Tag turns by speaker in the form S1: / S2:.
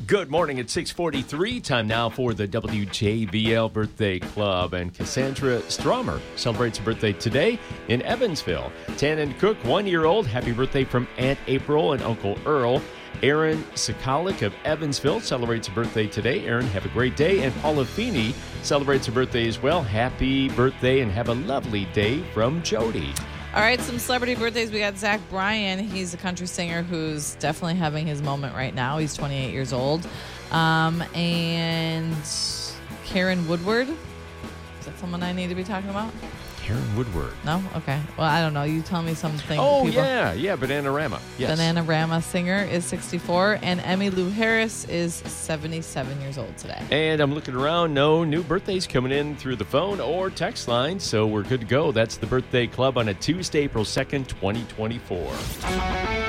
S1: Good morning at 6:43. Time now for the WJBL Birthday Club. And Cassandra Stromer celebrates her birthday today in Evansville. Tannen Cook, 1-year-old. Happy birthday from Aunt April and Uncle Earl. Aaron Sikalik of Evansville celebrates her birthday today. Aaron, have a great day. And Paula Feeney celebrates her birthday as well. Happy birthday and have a lovely day from Jody.
S2: All right, some celebrity birthdays. We got Zach Bryan. He's a country singer who's definitely having his moment right now. He's 28 years old. And Karen Woodward. Is that someone I need to be talking about?
S1: Karen Woodward.
S2: No? Okay. Well, I don't know. You tell me something.
S1: Oh,
S2: people.
S1: yeah, Bananarama. Yes.
S2: Bananarama singer is 64, and Emmylou Harris is 77 years old today.
S1: And I'm looking around. No new birthdays coming in through the phone or text line, so we're good to go. That's the Birthday Club on a Tuesday, April 2nd, 2024.